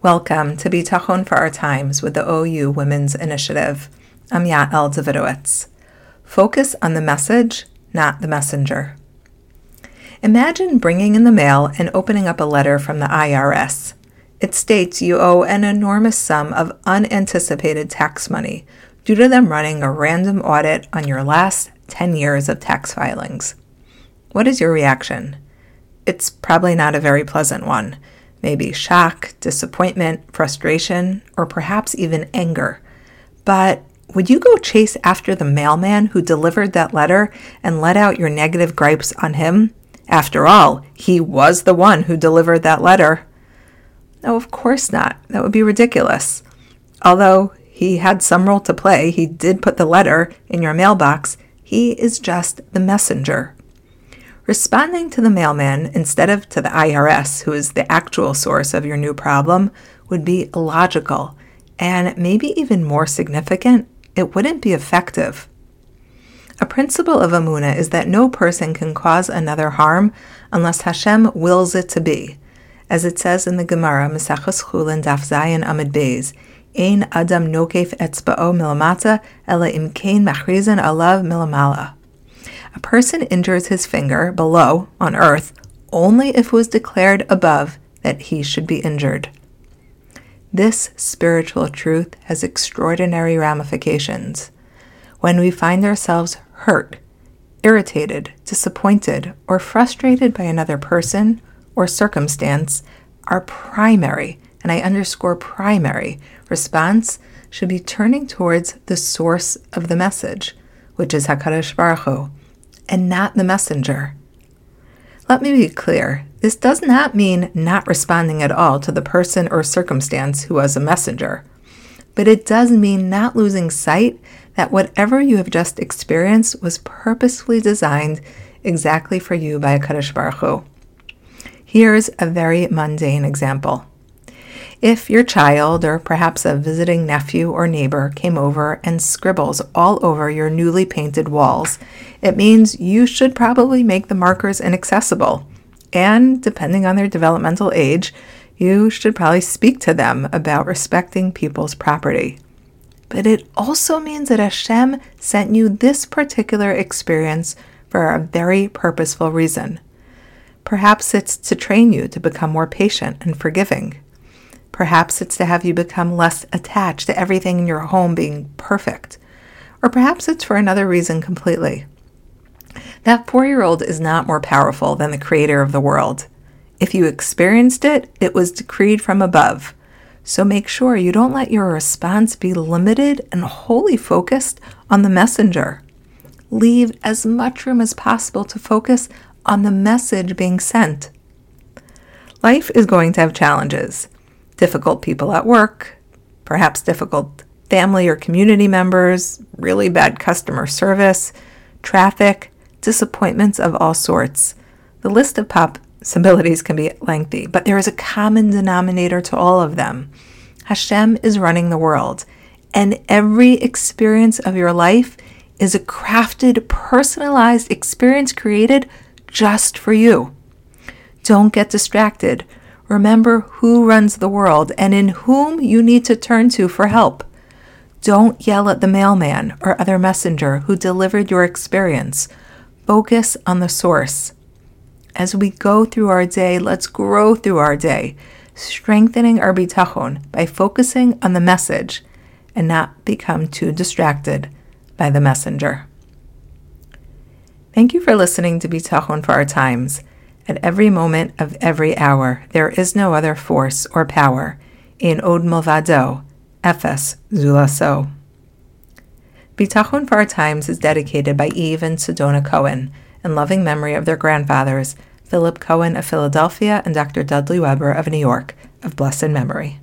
Welcome to Bitachon for Our Times with the OU Women's Initiative. I'm Yael Davidowitz. Focus on the message, not the messenger. Imagine bringing in the mail and opening up a letter from the IRS. It states you owe an enormous sum of unanticipated tax money due to them running a random audit on your last 10 years of tax filings. What is your reaction? It's probably not a very pleasant one. Maybe shock, disappointment, frustration, or perhaps even anger. But would you go chase after the mailman who delivered that letter and let out your negative gripes on him? After all, he was the one who delivered that letter. No, of course not. That would be ridiculous. Although he had some role to play, he did put the letter in your mailbox. He is just the messenger. Responding to the mailman instead of to the IRS, who is the actual source of your new problem, would be illogical, and maybe even more significant, it wouldn't be effective. A principle of Emunah is that no person can cause another harm unless Hashem wills it to be. As it says in the Gemara, Maseches Chulin Daf Zayin Amud Beis, Ein Adam Nokef Etzba'o Milamata, Ela Imkein Machrizan Alav Milamala. A person injures his finger below, on earth, only if it was declared above that he should be injured. This spiritual truth has extraordinary ramifications. When we find ourselves hurt, irritated, disappointed, or frustrated by another person or circumstance, our primary, and I underscore primary, response should be turning towards the source of the message, which is HaKadosh Baruch Hu, and not the messenger. Let me be clear, this does not mean not responding at all to the person or circumstance who was a messenger, but it does mean not losing sight that whatever you have just experienced was purposefully designed exactly for you by HaKadosh Baruch Hu. Here's a very mundane example. If your child, or perhaps a visiting nephew or neighbor, came over and scribbles all over your newly painted walls, it means you should probably make the markers inaccessible. And, depending on their developmental age, you should probably speak to them about respecting people's property. But it also means that Hashem sent you this particular experience for a very purposeful reason. Perhaps it's to train you to become more patient and forgiving. Perhaps it's to have you become less attached to everything in your home being perfect. Or perhaps it's for another reason completely. That 4-year-old is not more powerful than the creator of the world. If you experienced it, it was decreed from above. So make sure you don't let your response be limited and wholly focused on the messenger. Leave as much room as possible to focus on the message being sent. Life is going to have challenges. Difficult people at work, perhaps difficult family or community members, really bad customer service, traffic, disappointments of all sorts. The list of possibilities can be lengthy, but there is a common denominator to all of them. Hashem is running the world, and every experience of your life is a crafted, personalized experience created just for you. Don't get distracted. Remember who runs the world and in whom you need to turn to for help. Don't yell at the mailman or other messenger who delivered your experience. Focus on the source. As we go through our day, let's grow through our day, strengthening our bitachon by focusing on the message and not become too distracted by the messenger. Thank you for listening to Bitachon for Our Times. At every moment of every hour, there is no other force or power. In od milvado, efes zulaso. Bitachon for Our Times is dedicated by Eve and Sedona Cohen in loving memory of their grandfathers, Philip Cohen of Philadelphia and Dr. Dudley Weber of New York, of blessed memory.